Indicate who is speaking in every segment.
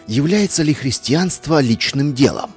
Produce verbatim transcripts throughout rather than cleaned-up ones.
Speaker 1: Является ли христианство личным делом?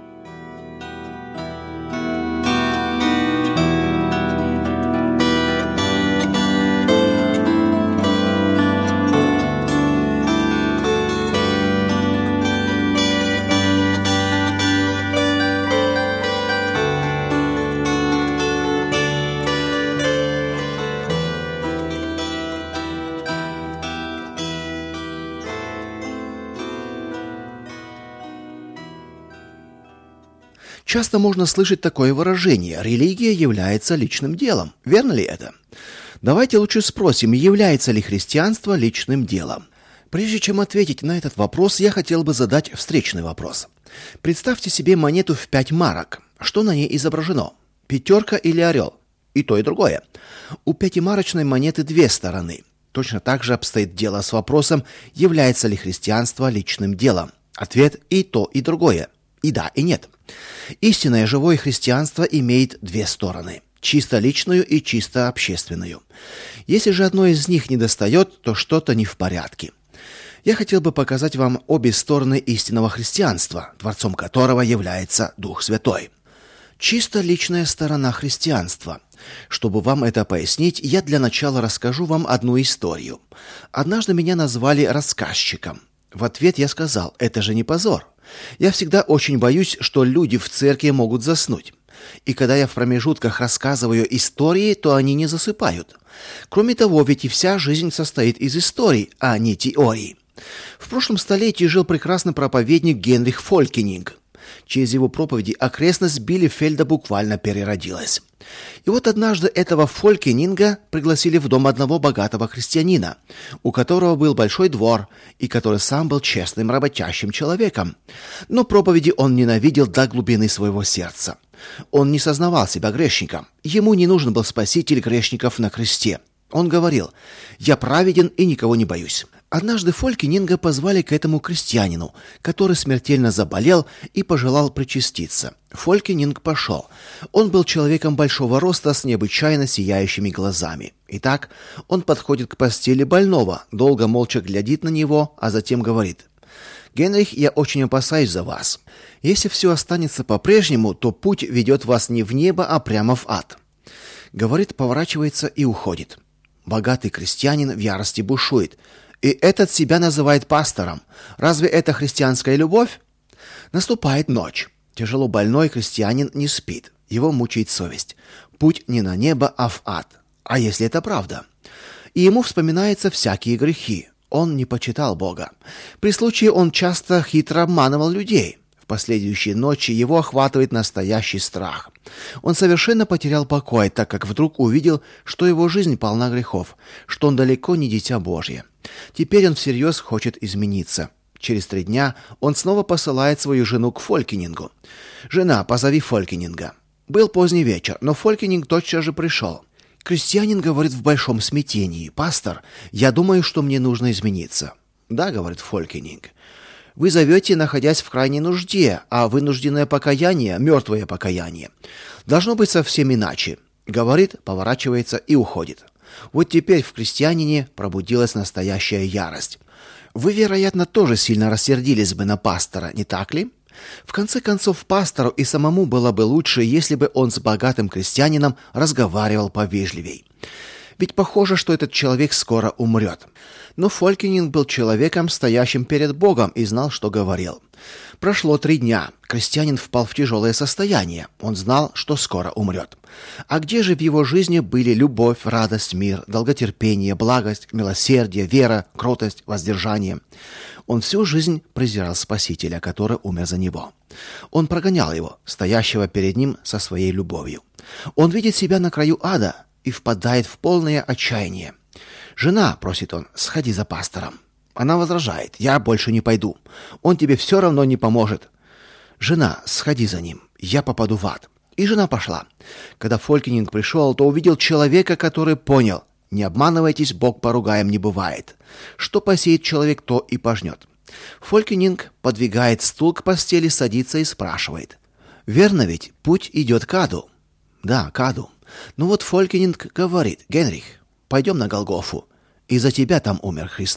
Speaker 1: Часто можно слышать такое выражение: религия является личным делом. Верно ли это? Давайте лучше спросим, является ли христианство личным делом. Прежде чем ответить на этот вопрос, я хотел бы задать встречный вопрос. Представьте себе монету в пять марок. Что на ней изображено? Пятерка или орел? И то, и другое. У пятимарочной монеты две стороны. Точно так же обстоит дело с вопросом, является ли христианство личным делом. Ответ: и то, и другое. И да, и нет. Истинное живое христианство имеет две стороны: чисто личную и чисто общественную. Если же одной из них недостает, то что-то не в порядке. Я хотел бы показать вам обе стороны истинного христианства, творцом которого является Дух Святой. Чисто личная сторона христианства. Чтобы вам это пояснить, я для начала расскажу вам одну историю. Однажды меня назвали рассказчиком. В ответ я сказал: это же не позор. Я всегда очень боюсь, что люди в церкви могут заснуть. И когда я в промежутках рассказываю истории, то они не засыпают. Кроме того, ведь и вся жизнь состоит из историй, а не теорий. В прошлом столетии жил прекрасный проповедник Генрих Фолькенинг. Через его проповеди окрестность Билефельда буквально переродилась. И вот однажды этого Фолькенинга пригласили в дом одного богатого крестьянина, у которого был большой двор и который сам был честным работящим человеком. Но проповеди он ненавидел до глубины своего сердца. Он не сознавал себя грешником. Ему не нужен был спаситель грешников на кресте. Он говорил: «Я праведен и никого не боюсь». Однажды Фолькенинга позвали к этому крестьянину, который смертельно заболел и пожелал причаститься. Фолькенинг пошел. Он был человеком большого роста с необычайно сияющими глазами. Итак, он подходит к постели больного, долго молча глядит на него, а затем говорит: «Генрих, я очень опасаюсь за вас. Если все останется по-прежнему, то путь ведет вас не в небо, а прямо в ад». Говорит, поворачивается и уходит. Богатый крестьянин в ярости бушует. И этот себя называет пастором. Разве это христианская любовь? Наступает ночь. Тяжело больной крестьянин не спит. Его мучает совесть. Путь не на небо, а в ад. А если это правда? И ему вспоминаются всякие грехи. Он не почитал Бога. При случае он часто хитро обманывал людей. В последующие ночи его охватывает настоящий страх. Он совершенно потерял покой, так как вдруг увидел, что его жизнь полна грехов, что он далеко не дитя Божье. Теперь он всерьез хочет измениться. Через три дня он снова посылает свою жену к Фолькенингу. «Жена, позови Фолькенинга». Был поздний вечер, но Фолькенинг тотчас же пришел. Крестьянин говорит в большом смятении: «Пастор, я думаю, что мне нужно измениться». «Да», — говорит Фолькенинг. «Вы зовете, находясь в крайней нужде, а вынужденное покаяние — мертвое покаяние. Должно быть совсем иначе», — говорит, поворачивается и уходит. Вот теперь в крестьянине пробудилась настоящая ярость. Вы, вероятно, тоже сильно рассердились бы на пастора, не так ли? В конце концов, пастору и самому было бы лучше, если бы он с богатым крестьянином разговаривал повежливей. Ведь похоже, что этот человек скоро умрет. Но Фолькенинг был человеком, стоящим перед Богом, и знал, что говорил. Прошло три дня. Крестьянин впал в тяжелое состояние. Он знал, что скоро умрет. А где же в его жизни были любовь, радость, мир, долготерпение, благость, милосердие, вера, кротость, воздержание? Он всю жизнь презирал Спасителя, который умер за него. Он прогонял его, стоящего перед ним со своей любовью. Он видит себя на краю ада и впадает в полное отчаяние. «Жена», — просит он, — «сходи за пастором». Она возражает: «Я больше не пойду. Он тебе все равно не поможет». «Жена, сходи за ним. Я попаду в ад». И жена пошла. Когда Фолькенинг пришел, то увидел человека, который понял: не обманывайтесь, Бог поругаем не бывает. Что посеет человек, то и пожнет. Фолькенинг подвигает стул к постели, садится и спрашивает: «Верно ведь, путь идет к аду?» «Да, к аду». Ну вот Фолькенинг говорит: «Генрих, пойдем на Голгофу. Из-за тебя там умер Христос».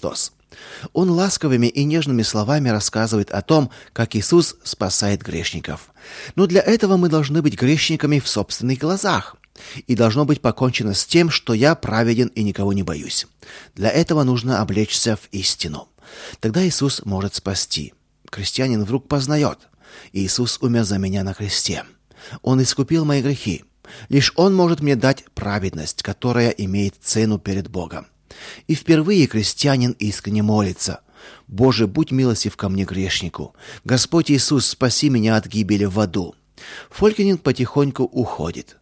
Speaker 1: Он ласковыми и нежными словами рассказывает о том, как Иисус спасает грешников. Но для этого мы должны быть грешниками в собственных глазах. И должно быть покончено с тем, что я праведен и никого не боюсь. Для этого нужно облечься в истину. Тогда Иисус может спасти. Крестьянин вдруг познает: Иисус умер за меня на кресте. Он искупил мои грехи. Лишь Он может мне дать праведность, которая имеет цену перед Богом. И впервые крестьянин искренне молится: «Боже, будь милостив ко мне, грешнику. Господь Иисус, спаси меня от гибели в аду». Фолькенинг потихоньку уходит.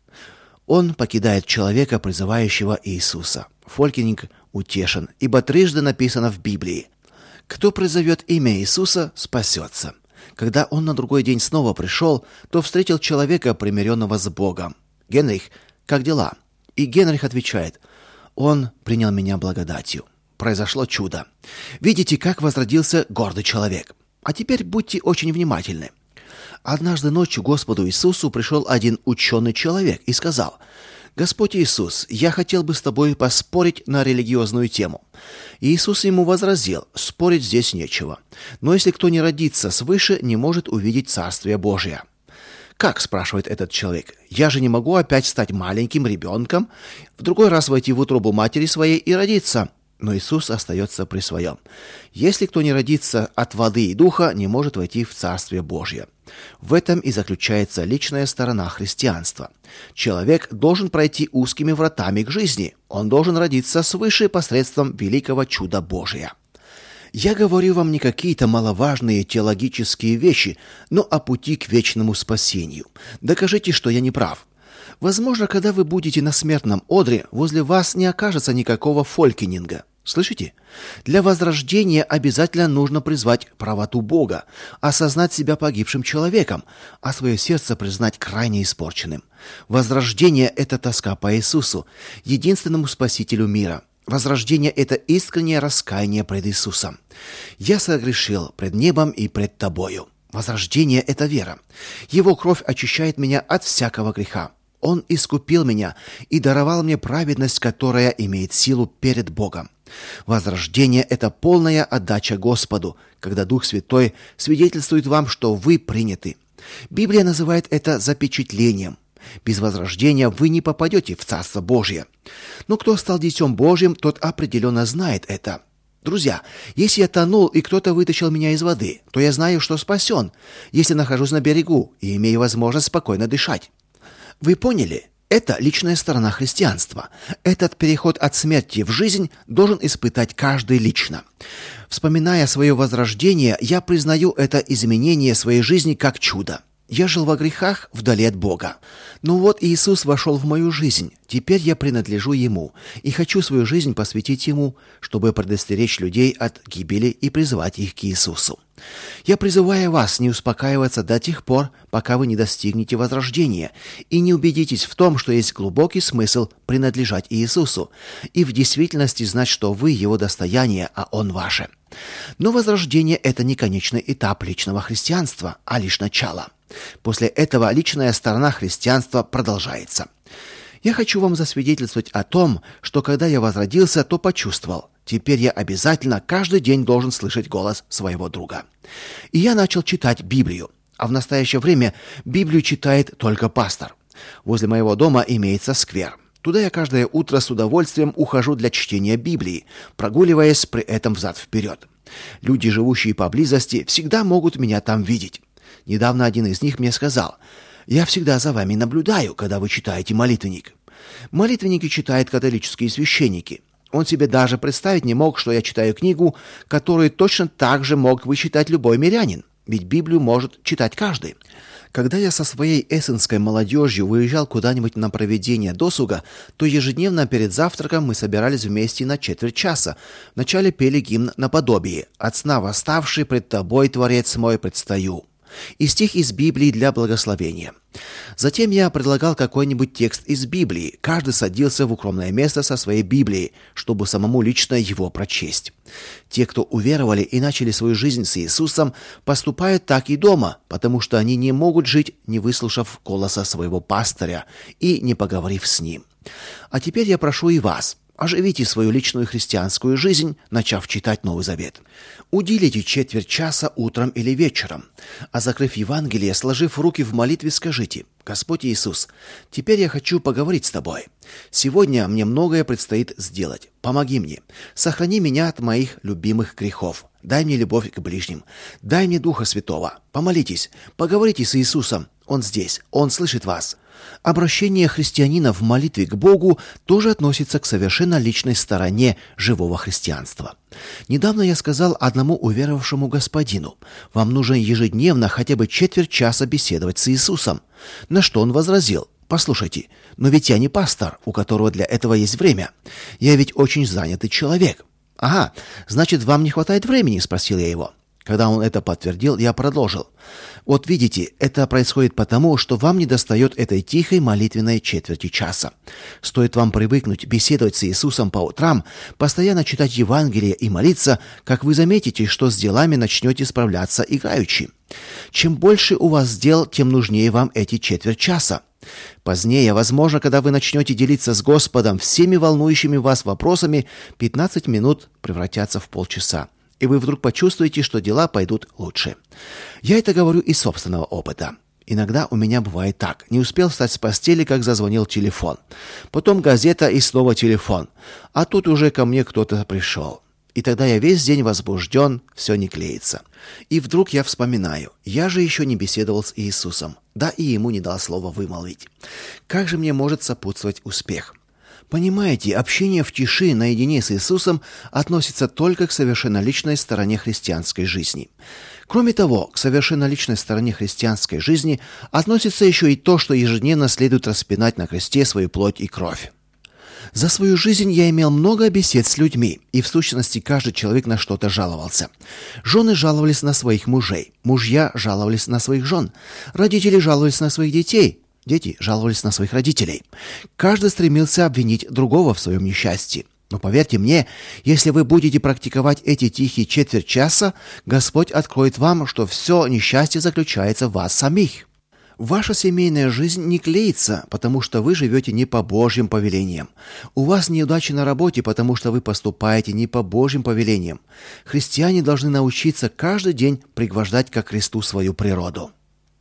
Speaker 1: Он покидает человека, призывающего Иисуса. Фолькенинг утешен, ибо трижды написано в Библии: «Кто призовет имя Иисуса, спасется». Когда он на другой день снова пришел, то встретил человека, примиренного с Богом. «Генрих, как дела?» И Генрих отвечает: «Он принял меня благодатью». Произошло чудо. Видите, как возродился гордый человек. А теперь будьте очень внимательны. Однажды ночью Господу Иисусу пришел один ученый человек и сказал: «Господь Иисус, я хотел бы с тобой поспорить на религиозную тему». И Иисус ему возразил: «Спорить здесь нечего. Но если кто не родится свыше, не может увидеть Царствие Божие». «Как?» – спрашивает этот человек. «Я же не могу опять стать маленьким ребенком, в другой раз войти в утробу матери своей и родиться». Но Иисус остается при своем. «Если кто не родится от воды и духа, не может войти в Царствие Божье». В этом и заключается личная сторона христианства. Человек должен пройти узкими вратами к жизни. Он должен родиться свыше посредством великого чуда Божия. Я говорю вам не какие-то маловажные теологические вещи, но о пути к вечному спасению. Докажите, что я не прав. Возможно, когда вы будете на смертном одре, возле вас не окажется никакого фолькенинга. Слышите? Для возрождения обязательно нужно призвать правоту Бога, осознать себя погибшим человеком, а свое сердце признать крайне испорченным. Возрождение – это тоска по Иисусу, единственному Спасителю мира. Возрождение – это искреннее раскаяние пред Иисусом. «Я согрешил пред небом и пред тобою». Возрождение – это вера. Его кровь очищает меня от всякого греха. Он искупил меня и даровал мне праведность, которая имеет силу перед Богом. Возрождение – это полная отдача Господу, когда Дух Святой свидетельствует вам, что вы приняты. Библия называет это запечатлением. Без возрождения вы не попадете в Царство Божье. Но кто стал Детем Божьим, тот определенно знает это. Друзья, если я тонул и кто-то вытащил меня из воды, то я знаю, что спасен, если нахожусь на берегу и имею возможность спокойно дышать. Вы поняли? Это личная сторона христианства. Этот переход от смерти в жизнь должен испытать каждый лично. Вспоминая свое возрождение, я признаю это изменение своей жизни как чудо. Я жил во грехах вдали от Бога. Но вот Иисус вошел в мою жизнь. Теперь я принадлежу Ему и хочу свою жизнь посвятить Ему, чтобы предостеречь людей от гибели и призвать их к Иисусу. Я призываю вас не успокаиваться до тех пор, пока вы не достигнете возрождения и не убедитесь в том, что есть глубокий смысл принадлежать Иисусу и в действительности знать, что вы Его достояние, а Он ваше. Но возрождение – это не конечный этап личного христианства, а лишь начало. После этого личная сторона христианства продолжается. Я хочу вам засвидетельствовать о том, что когда я возродился, то почувствовал. Теперь я обязательно каждый день должен слышать голос своего друга. И я начал читать Библию. А в настоящее время Библию читает только пастор. Возле моего дома имеется сквер. Туда я каждое утро с удовольствием ухожу для чтения Библии, прогуливаясь при этом взад-вперед. Люди, живущие поблизости, всегда могут меня там видеть. Недавно один из них мне сказал: «Я всегда за вами наблюдаю, когда вы читаете молитвенник». Молитвенники читают католические священники. Он себе даже представить не мог, что я читаю книгу, которую точно так же мог бы читать любой мирянин, ведь Библию может читать каждый. Когда я со своей эссенской молодежью выезжал куда-нибудь на проведение досуга, то ежедневно перед завтраком мы собирались вместе на четверть часа. Вначале пели гимн наподобие: «От сна восставший пред тобой, Творец мой, предстаю», и стих из Библии для благословения. Затем я предлагал какой-нибудь текст из Библии. Каждый садился в укромное место со своей Библией, чтобы самому лично его прочесть. Те, кто уверовали и начали свою жизнь с Иисусом, поступают так и дома, потому что они не могут жить, не выслушав голоса своего пастыря и не поговорив с ним. А теперь я прошу и вас. Оживите свою личную христианскую жизнь, начав читать Новый Завет. Уделите четверть часа утром или вечером, а закрыв Евангелие, сложив руки в молитве, скажите: «Господь Иисус, теперь я хочу поговорить с Тобой. Сегодня мне многое предстоит сделать. Помоги мне. Сохрани меня от моих любимых грехов. Дай мне любовь к ближним. Дай мне Духа Святого. Помолитесь, поговорите с Иисусом. Он здесь, Он слышит вас». Обращение христианина в молитве к Богу тоже относится к совершенно личной стороне живого христианства. Недавно я сказал одному уверовавшему господину: «Вам нужно ежедневно хотя бы четверть часа беседовать с Иисусом». На что он возразил: «Послушайте, но ведь я не пастор, у которого для этого есть время. Я ведь очень занятый человек». «Ага, значит, вам не хватает времени?» – спросил я его. Когда он это подтвердил, я продолжил: «Вот видите, это происходит потому, что вам недостает этой тихой молитвенной четверти часа. Стоит вам привыкнуть беседовать с Иисусом по утрам, постоянно читать Евангелие и молиться, как вы заметите, что с делами начнете справляться играючи. Чем больше у вас дел, тем нужнее вам эти четверть часа. Позднее, возможно, когда вы начнете делиться с Господом всеми волнующими вас вопросами, пятнадцать минут превратятся в полчаса. И вы вдруг почувствуете, что дела пойдут лучше. Я это говорю из собственного опыта. Иногда у меня бывает так: не успел встать с постели, как зазвонил телефон. Потом газета и снова телефон. А тут уже ко мне кто-то пришел. И тогда я весь день возбужден, все не клеится. И вдруг я вспоминаю: я же еще не беседовал с Иисусом, да и ему не дал слова вымолвить. Как же мне может сопутствовать успех? Понимаете, общение в тиши наедине с Иисусом относится только к совершенно личной стороне христианской жизни. Кроме того, к совершенно личной стороне христианской жизни относится еще и то, что ежедневно следует распинать на кресте свою плоть и кровь. За свою жизнь я имел много бесед с людьми, и в сущности каждый человек на что-то жаловался. Жены жаловались на своих мужей, мужья жаловались на своих жен, родители жаловались на своих детей, дети жаловались на своих родителей. Каждый стремился обвинить другого в своем несчастье. Но поверьте мне, если вы будете практиковать эти тихие четверть часа, Господь откроет вам, что все несчастье заключается в вас самих. Ваша семейная жизнь не клеится, потому что вы живете не по Божьим повелениям. У вас неудачи на работе, потому что вы поступаете не по Божьим повелениям. Христиане должны научиться каждый день пригвождать ко кресту свою природу.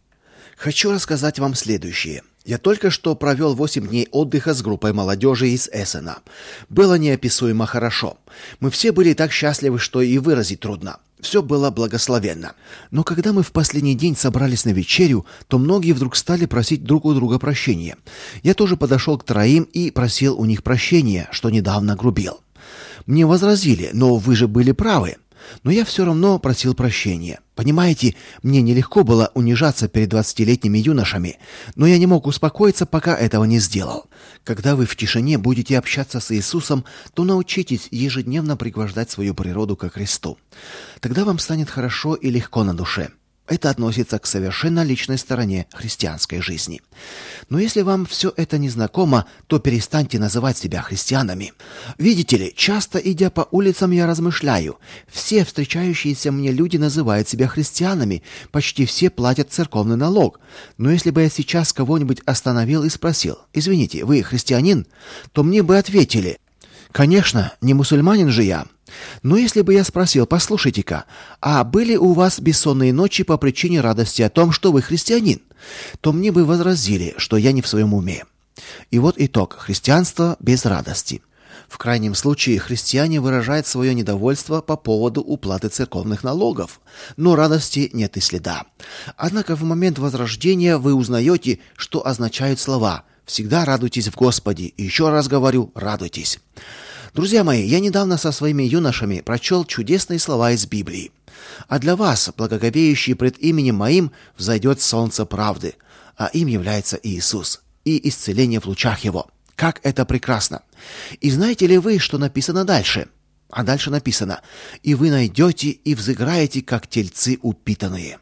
Speaker 1: Хочу рассказать вам следующее. Я только что провел восемь дней отдыха с группой молодежи из Эссена. Было неописуемо хорошо. Мы все были так счастливы, что и выразить трудно. Все было благословенно. Но когда мы в последний день собрались на вечерю, то многие вдруг стали просить друг у друга прощения. Я тоже подошел к троим и просил у них прощения, что недавно грубил. Мне возразили: «Но вы же были правы». Но я все равно просил прощения. Понимаете, мне нелегко было унижаться перед двадцатилетними юношами, но я не мог успокоиться, пока этого не сделал. Когда вы в тишине будете общаться с Иисусом, то научитесь ежедневно пригвождать свою природу ко кресту. Тогда вам станет хорошо и легко на душе. Это относится к совершенно личной стороне христианской жизни. Но если вам все это не знакомо, то перестаньте называть себя христианами. Видите ли, часто идя по улицам, я размышляю: все встречающиеся мне люди называют себя христианами, почти все платят церковный налог. Но если бы я сейчас кого-нибудь остановил и спросил: «Извините, вы христианин?», то мне бы ответили: «Конечно, не мусульманин же я». Но если бы я спросил: «Послушайте-ка, а были у вас бессонные ночи по причине радости о том, что вы христианин?», то мне бы возразили, что я не в своем уме. И вот итог: христианство без радости. В крайнем случае христиане выражают свое недовольство по поводу уплаты церковных налогов, но радости нет и следа. Однако в момент возрождения вы узнаете, что означают слова: «Всегда радуйтесь в Господе», и еще раз говорю: радуйтесь. Друзья мои, я недавно со своими юношами прочел чудесные слова из Библии. «А для вас, благоговеющие пред именем моим, взойдет солнце правды, а им является Иисус, и исцеление в лучах его». Как это прекрасно! И знаете ли вы, что написано дальше? А дальше написано: «И вы найдете и взыграете, как тельцы упитанные».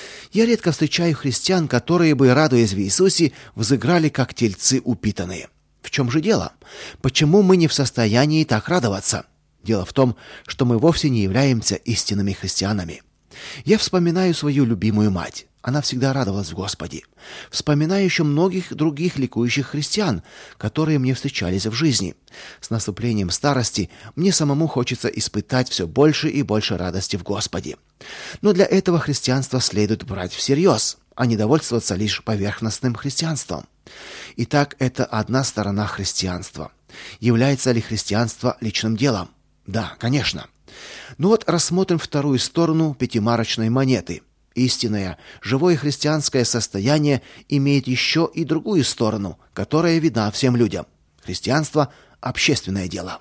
Speaker 1: Я редко встречаю христиан, которые бы, радуясь в Иисусе, взыграли, как тельцы упитанные. В чем же дело? Почему мы не в состоянии так радоваться? Дело в том, что мы вовсе не являемся истинными христианами. Я вспоминаю свою любимую мать. Она всегда радовалась в Господе. Вспоминаю еще многих других ликующих христиан, которые мне встречались в жизни. С наступлением старости мне самому хочется испытать все больше и больше радости в Господе. Но для этого христианство следует брать всерьез, а не довольствоваться лишь поверхностным христианством. Итак, это одна сторона христианства. Является ли христианство личным делом? Да, конечно. Ну вот рассмотрим вторую сторону пятимарочной монеты. Истинное, живое христианское состояние имеет еще и другую сторону, которая видна всем людям. Христианство – общественное дело.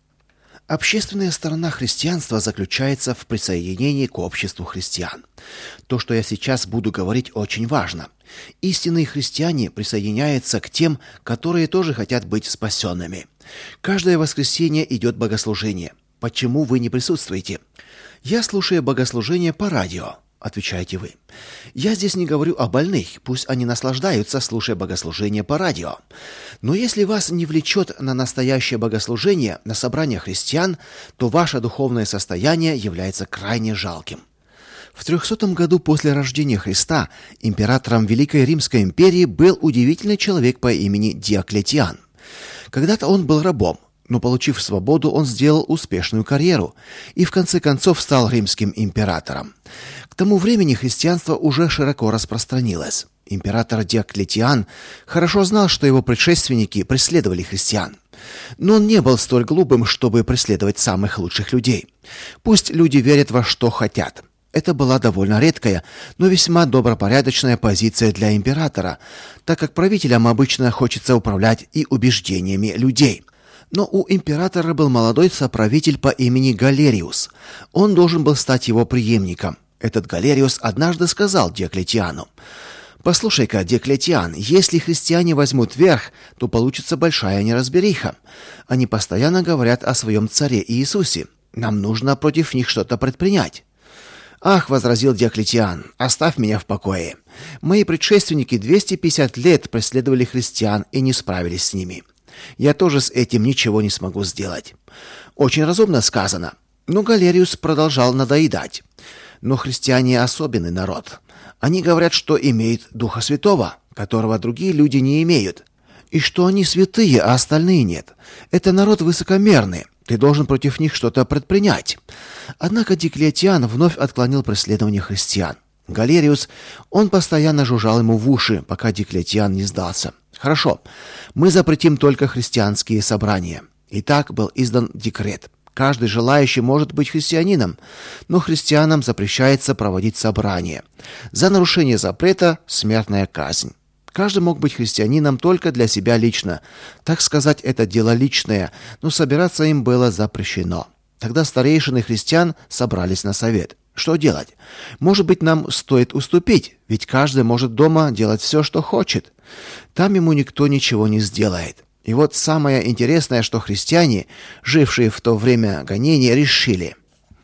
Speaker 1: Общественная сторона христианства заключается в присоединении к обществу христиан. То, что я сейчас буду говорить, очень важно. Истинные христиане присоединяются к тем, которые тоже хотят быть спасенными. Каждое воскресенье идет богослужение. Почему вы не присутствуете? Я слушаю богослужение по радио. Отвечаете вы. Я здесь не говорю о больных, пусть они наслаждаются, слушая богослужение по радио. Но если вас не влечет на настоящее богослужение, на собрание христиан, то ваше духовное состояние является крайне жалким. В трехсотом году после рождения Христа императором Великой Римской империи был удивительный человек по имени Диоклетиан. Когда-то он был рабом, но, получив свободу, он сделал успешную карьеру и в конце концов стал римским императором. К тому времени христианство уже широко распространилось. Император Диоклетиан хорошо знал, что его предшественники преследовали христиан. Но он не был столь глупым, чтобы преследовать самых лучших людей. Пусть люди верят во что хотят. Это была довольно редкая, но весьма добропорядочная позиция для императора, так как правителям обычно хочется управлять и убеждениями людей. Но у императора был молодой соправитель по имени Галериус. Он должен был стать его преемником. Этот Галериус однажды сказал Диоклетиану: «Послушай-ка, Диоклетиан, если христиане возьмут верх, то получится большая неразбериха. Они постоянно говорят о своем царе Иисусе. Нам нужно против них что-то предпринять». «Ах», — возразил Диоклетиан, — «оставь меня в покое. Мои предшественники двести пятьдесят лет преследовали христиан и не справились с ними. Я тоже с этим ничего не смогу сделать». Очень разумно сказано. Но Галериус продолжал надоедать. Но христиане особенный народ. Они говорят, что имеют Духа Святого, которого другие люди не имеют, и что они святые, а остальные нет. Это народ высокомерный. Ты должен против них что-то предпринять. Однако Диоклетиан вновь отклонил преследование христиан. Галериус, он постоянно жужжал ему в уши, пока Диоклетиан не сдался. «Хорошо, мы запретим только христианские собрания». И так был издан декрет. Каждый желающий может быть христианином, но христианам запрещается проводить собрания. За нарушение запрета смертная казнь. Каждый мог быть христианином только для себя лично. Так сказать, это дело личное, но собираться им было запрещено. Тогда старейшины христиан собрались на совет. Что делать? Может быть, нам стоит уступить, ведь каждый может дома делать все, что хочет. Там ему никто ничего не сделает. И вот самое интересное, что христиане, жившие в то время гонения, решили: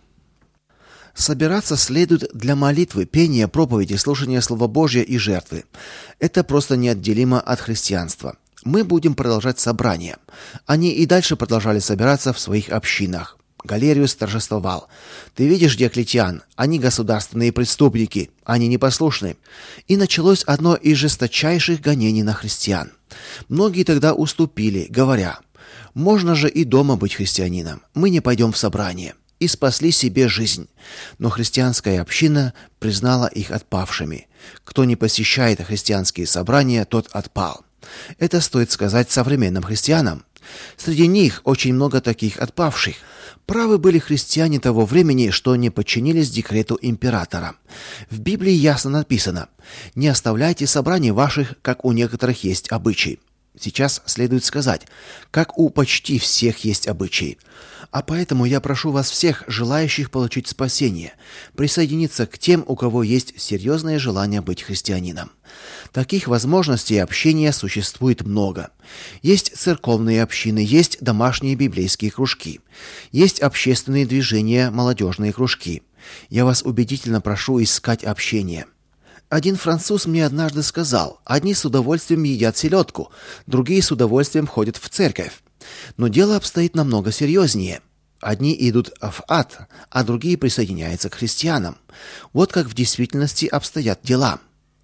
Speaker 1: собираться следует для молитвы, пения, проповеди, слушания Слова Божьего и жертвы. Это просто неотделимо от христианства. Мы будем продолжать собрания. Они и дальше продолжали собираться в своих общинах. Галериус торжествовал: «Ты видишь, Диоклетиан, они государственные преступники, они непослушны». И началось одно из жесточайших гонений на христиан. Многие тогда уступили, говоря: «Можно же и дома быть христианином, мы не пойдем в собрание», и спасли себе жизнь. Но христианская община признала их отпавшими. Кто не посещает христианские собрания, тот отпал. Это стоит сказать современным христианам. Среди них очень много таких отпавших. Правы были христиане того времени, что не подчинились декрету императора. В Библии ясно написано: «Не оставляйте собраний ваших, как у некоторых есть обычай». Сейчас следует сказать: как у почти всех есть обычаи. А поэтому я прошу вас всех, желающих получить спасение, присоединиться к тем, у кого есть серьезное желание быть христианином. Таких возможностей общения существует много. Есть церковные общины, есть домашние библейские кружки, есть общественные движения, молодежные кружки. Я вас убедительно прошу искать общение. Один француз мне однажды сказал: одни с удовольствием едят селедку, другие с удовольствием ходят в церковь. Но дело обстоит намного серьезнее. Одни идут в ад, а другие присоединяются к христианам. Вот как в действительности обстоят дела.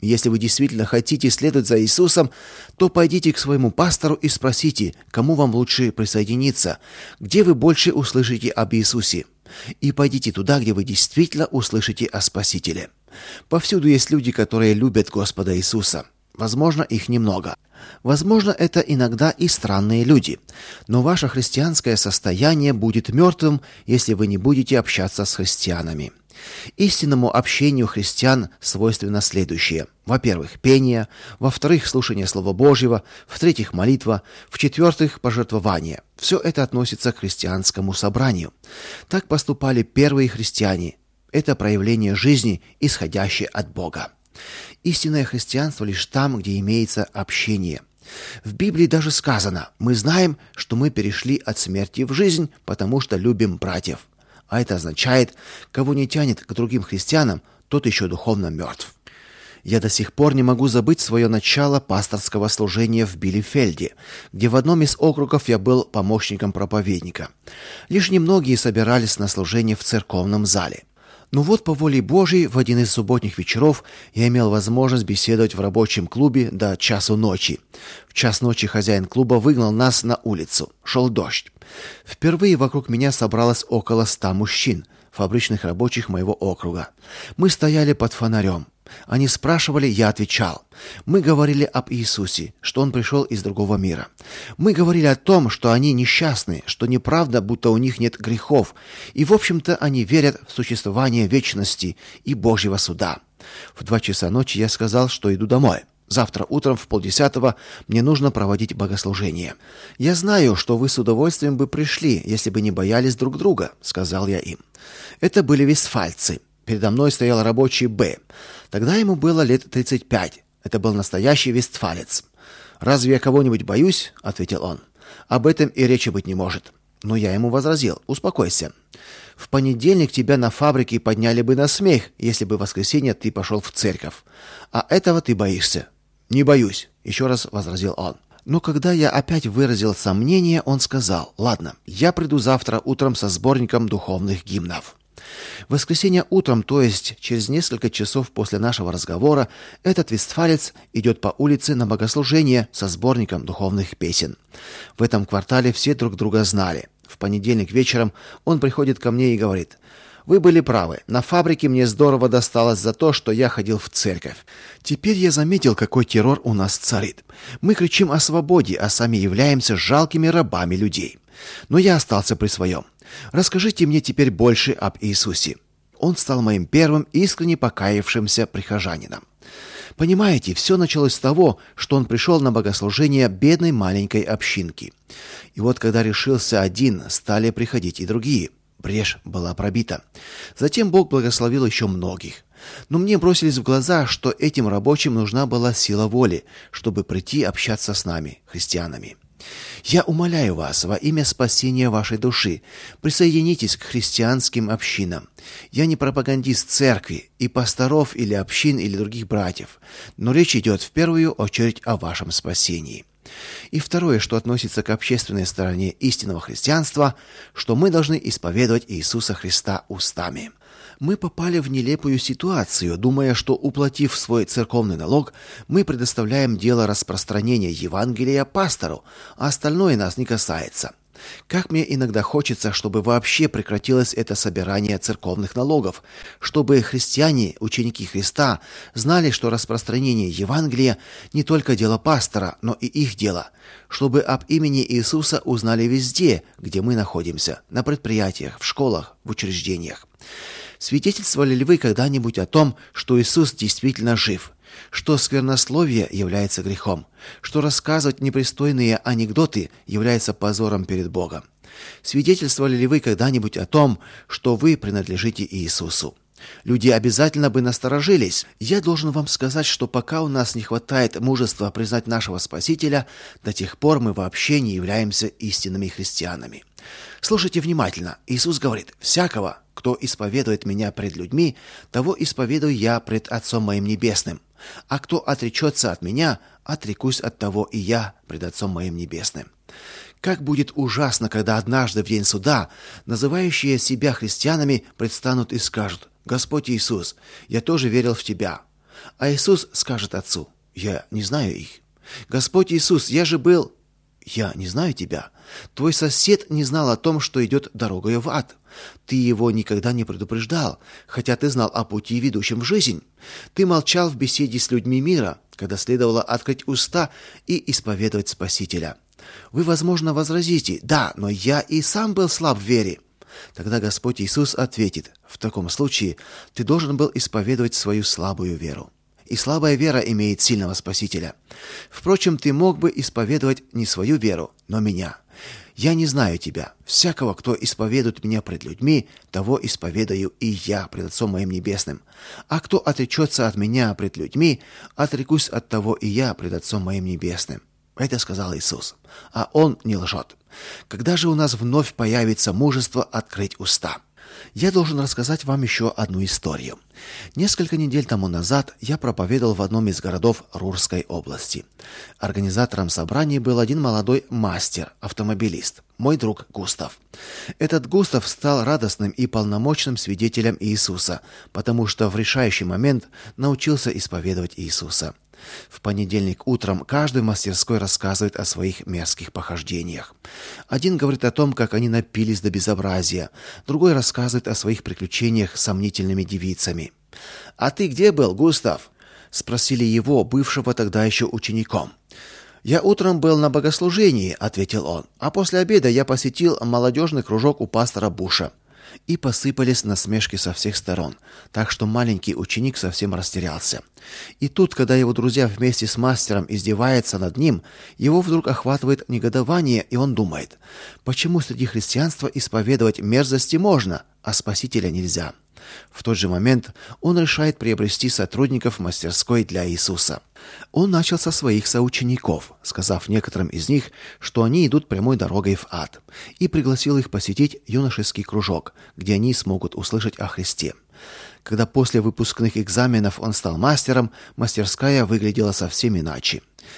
Speaker 1: Если вы действительно хотите следовать за Иисусом, то пойдите к своему пастору и спросите, кому вам лучше присоединиться, где вы больше услышите об Иисусе. И пойдите туда, где вы действительно услышите о Спасителе. Повсюду есть люди, которые любят Господа Иисуса. Возможно, их немного. Возможно, это иногда и странные люди. Но ваше христианское состояние будет мертвым, если вы не будете общаться с христианами. Истинному общению христиан свойственно следующее. Во-первых, пение. Во-вторых, слушание Слова Божьего. В-третьих, молитва. В-четвертых, пожертвование. Все это относится к христианскому собранию. Так поступали первые христиане. Это проявление жизни, исходящее от Бога. Истинное христианство лишь там, где имеется общение. В Библии даже сказано: «Мы знаем, что мы перешли от смерти в жизнь, потому что любим братьев». А это означает, кого не тянет к другим христианам, тот еще духовно мертв. Я до сих пор не могу забыть свое начало пасторского служения в Билефельде, где в одном из округов я был помощником проповедника. Лишь немногие собирались на служение в церковном зале. Но вот по воле Божьей в один из субботних вечеров я имел возможность беседовать в рабочем клубе до часу ночи. В час ночи хозяин клуба выгнал нас на улицу. Шел дождь. Впервые вокруг меня собралось около ста мужчин, фабричных рабочих моего округа. Мы стояли под фонарем. Они спрашивали, я отвечал. Мы говорили об Иисусе, что Он пришел из другого мира. Мы говорили о том, что они несчастны, что неправда, будто у них нет грехов. И, в общем-то, они верят в существование вечности и Божьего суда. В два часа ночи я сказал, что иду домой. Завтра утром в полдесятого мне нужно проводить богослужение. Я знаю, что вы с удовольствием бы пришли, если бы не боялись друг друга, сказал я им. Это были вестфальцы. Передо мной стоял рабочий Б. Тогда ему было лет тридцать пять. Это был настоящий вестфалец. «Разве я кого-нибудь боюсь?» — ответил он. «Об этом и речи быть не может». Но я ему возразил: «Успокойся. В понедельник тебя на фабрике подняли бы на смех, если бы в воскресенье ты пошел в церковь. А этого ты боишься». «Не боюсь», — еще раз возразил он. Но когда я опять выразил сомнение, он сказал: «Ладно, я приду завтра утром со сборником духовных гимнов». В воскресенье утром, то есть через несколько часов после нашего разговора, этот вестфалец идет по улице на богослужение со сборником духовных песен. В этом квартале все друг друга знали. В понедельник вечером он приходит ко мне и говорит: «Вы были правы. На фабрике мне здорово досталось за то, что я ходил в церковь. Теперь я заметил, какой террор у нас царит. Мы кричим о свободе, а сами являемся жалкими рабами людей. Но я остался при своем. Расскажите мне теперь больше об Иисусе». Он стал моим первым искренне покаявшимся прихожанином. Понимаете, все началось с того, что он пришел на богослужение бедной маленькой общинки. И вот когда решился один, стали приходить и другие. Брешь была пробита. Затем Бог благословил еще многих. Но мне бросились в глаза, что этим рабочим нужна была сила воли, чтобы прийти общаться с нами, христианами. Я умоляю вас во имя спасения вашей души, присоединитесь к христианским общинам. Я не пропагандист церкви и пасторов или общин или других братьев, но речь идет в первую очередь о вашем спасении. И второе, что относится к общественной стороне истинного христианства, что мы должны исповедовать Иисуса Христа устами. Мы попали в нелепую ситуацию, думая, что, уплатив свой церковный налог, мы предоставляем дело распространения Евангелия пастору, а остальное нас не касается. Как мне иногда хочется, чтобы вообще прекратилось это собирание церковных налогов, чтобы христиане, ученики Христа, знали, что распространение Евангелия не только дело пастора, но и их дело, чтобы об имени Иисуса узнали везде, где мы находимся, на предприятиях, в школах, в учреждениях. Свидетельствовали ли вы когда-нибудь о том, что Иисус действительно жив, что сквернословие является грехом, что рассказывать непристойные анекдоты является позором перед Богом? Свидетельствовали ли вы когда-нибудь о том, что вы принадлежите Иисусу? Люди обязательно бы насторожились. Я должен вам сказать, что пока у нас не хватает мужества признать нашего Спасителя, до тех пор мы вообще не являемся истинными христианами. Слушайте внимательно. Иисус говорит: «Всякого, кто исповедует меня пред людьми, того исповедую я пред Отцом моим небесным. А кто отречется от меня, отрекусь от того и я пред Отцом моим небесным». Как будет ужасно, когда однажды в день суда называющие себя христианами предстанут и скажут: «Господь Иисус, я тоже верил в Тебя». А Иисус скажет отцу: «Я не знаю их». «Господь Иисус, я же был...» «Я не знаю тебя. Твой сосед не знал о том, что идет дорогою в ад. Ты его никогда не предупреждал, хотя ты знал о пути, ведущем в жизнь. Ты молчал в беседе с людьми мира, когда следовало открыть уста и исповедовать Спасителя. Вы, возможно, возразите: «Да, но я и сам был слаб в вере». Тогда Господь Иисус ответит: «В таком случае ты должен был исповедовать свою слабую веру. И слабая вера имеет сильного Спасителя. Впрочем, ты мог бы исповедовать не свою веру, но меня. Я не знаю тебя. Всякого, кто исповедует меня пред людьми, того исповедаю и я пред Отцом моим небесным. А кто отречется от меня пред людьми, отрекусь от того и я пред Отцом моим небесным». Это сказал Иисус, а Он не лжет. Когда же у нас вновь появится мужество открыть уста? Я должен рассказать вам еще одну историю. Несколько недель тому назад я проповедовал в одном из городов Рурской области. Организатором собрания был один молодой мастер, автомобилист, мой друг Густав. Этот Густав стал радостным и полномочным свидетелем Иисуса, потому что в решающий момент научился исповедовать Иисуса. В понедельник утром каждый в мастерской рассказывает о своих мерзких похождениях. Один говорит о том, как они напились до безобразия, другой рассказывает о своих приключениях с сомнительными девицами. «А ты где был, Густав?» — спросили его, бывшего тогда еще учеником. «Я утром был на богослужении», — ответил он, «а после обеда я посетил молодежный кружок у пастора Буша». И посыпались насмешки со всех сторон, так что маленький ученик совсем растерялся. И тут, когда его друзья вместе с мастером издеваются над ним, его вдруг охватывает негодование, и он думает: почему среди христианства исповедовать мерзости можно, а Спасителя нельзя? В тот же момент он решает приобрести сотрудников мастерской для Иисуса. Он начал со своих соучеников, сказав некоторым из них, что они идут прямой дорогой в ад, и пригласил их посетить юношеский кружок, где они смогут услышать о Христе. Когда после выпускных экзаменов он стал мастером, мастерская выглядела совсем иначе.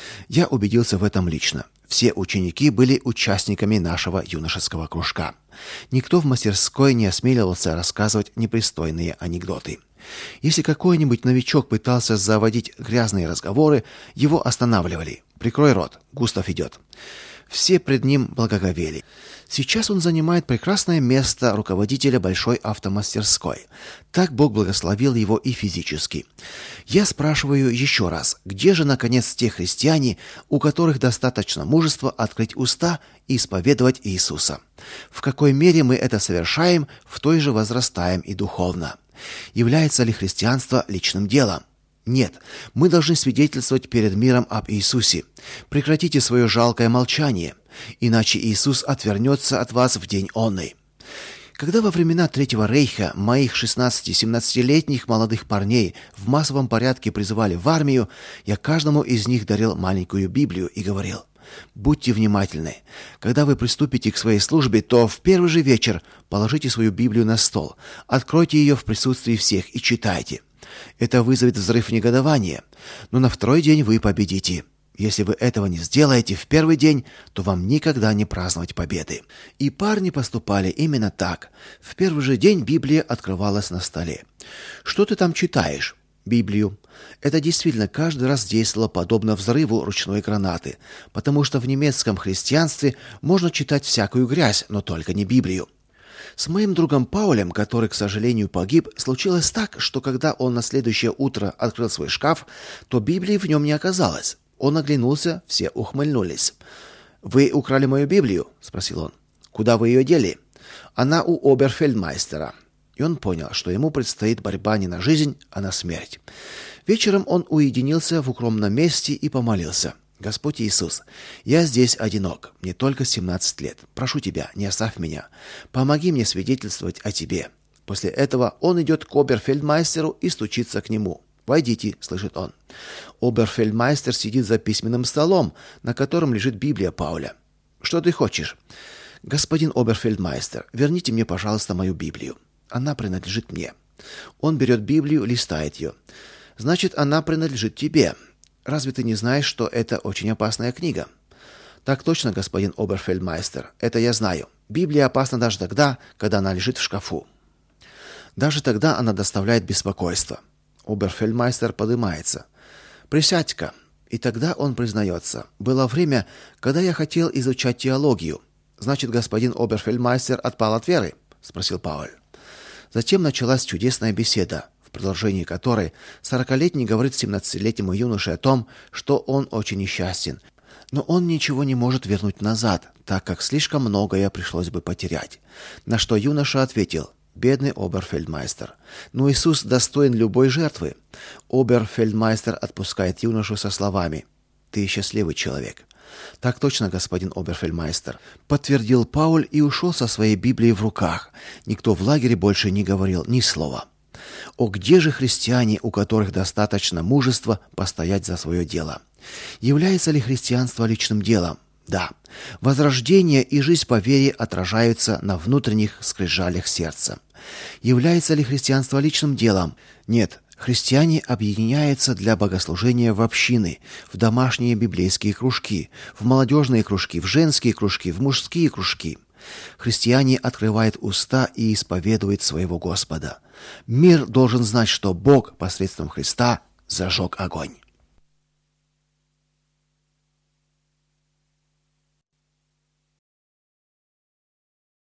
Speaker 1: Я убедился в этом лично. Все ученики были участниками нашего юношеского кружка. Никто в мастерской не осмеливался рассказывать непристойные анекдоты. Если какой-нибудь новичок пытался заводить грязные разговоры, его останавливали. «Прикрой рот, Густав идет». Все пред ним благоговели. Сейчас он занимает прекрасное место руководителя большой автомастерской. Так Бог благословил его и физически. Я спрашиваю еще раз: где же, наконец, те христиане, у которых достаточно мужества открыть уста и исповедовать Иисуса? В какой мере мы это совершаем, в той же возрастаем и духовно. Является ли христианство личным делом? Нет, мы должны свидетельствовать перед миром об Иисусе. Прекратите свое жалкое молчание, иначе Иисус отвернется от вас в день онный. Когда во времена Третьего Рейха моих шестнадцати-семнадцатилетних молодых парней в массовом порядке призывали в армию, я каждому из них дарил маленькую Библию и говорил: будьте внимательны. Когда вы приступите к своей службе, то в первый же вечер положите свою Библию на стол, откройте ее в присутствии всех и читайте. Это вызовет взрыв негодования, но на второй день вы победите. Если вы этого не сделаете в первый день, то вам никогда не праздновать победы. И парни поступали именно так. В первый же день Библия открывалась на столе. Что ты там читаешь? Библию. Это действительно каждый раз действовало подобно взрыву ручной гранаты, потому что в немецком христианстве можно читать всякую грязь, но только не Библию. С моим другом Паулем, который, к сожалению, погиб, случилось так, что когда он на следующее утро открыл свой шкаф, то Библии в нем не оказалось. Он оглянулся, все ухмыльнулись. «Вы украли мою Библию?» – спросил он. «Куда вы ее дели?» «Она у оберфельдмайстера». И он понял, что ему предстоит борьба не на жизнь, а на смерть. Вечером он уединился в укромном месте и помолился. «Господь Иисус, я здесь одинок, мне только семнадцать лет. Прошу Тебя, не оставь меня. Помоги мне свидетельствовать о Тебе». После этого он идет к оберфельдмайстеру и стучится к нему. «Войдите», — слышит он. Оберфельдмайстер сидит за письменным столом, на котором лежит Библия Пауля. «Что ты хочешь?» «Господин оберфельдмайстер, верните мне, пожалуйста, мою Библию. Она принадлежит мне». Он берет Библию, листает ее. «Значит, она принадлежит тебе. Разве ты не знаешь, что это очень опасная книга?» «Так точно, господин оберфельдмайстер, это я знаю. Библия опасна даже тогда, когда она лежит в шкафу. Даже тогда она доставляет беспокойство». Оберфельдмайстер поднимается. «Присядь-ка». И тогда он признается: «Было время, когда я хотел изучать теологию». «Значит, господин оберфельдмайстер отпал от веры?» — спросил Пауль. Затем началась чудесная беседа, в продолжении которой сорокалетний говорит семнадцатилетнему юноше о том, что он очень несчастен, но он ничего не может вернуть назад, так как слишком многое пришлось бы потерять. На что юноша ответил: «Бедный оберфельдмайстер, но Иисус достоин любой жертвы». Оберфельдмайстер отпускает юношу со словами: «Ты счастливый человек». «Так точно, господин оберфельдмайстер», — подтвердил Пауль и ушел со своей Библией в руках. Никто в лагере больше не говорил ни слова. О, где же христиане, у которых достаточно мужества постоять за свое дело? Является ли христианство личным делом? Да. Возрождение и жизнь по вере отражаются на внутренних скрижалях сердца. Является ли христианство личным делом? Нет. Христиане объединяются для богослужения в общины, в домашние библейские кружки, в молодежные кружки, в женские кружки, в мужские кружки. Христиане открывают уста и исповедуют своего Господа. Мир должен знать, что Бог посредством Христа зажег огонь.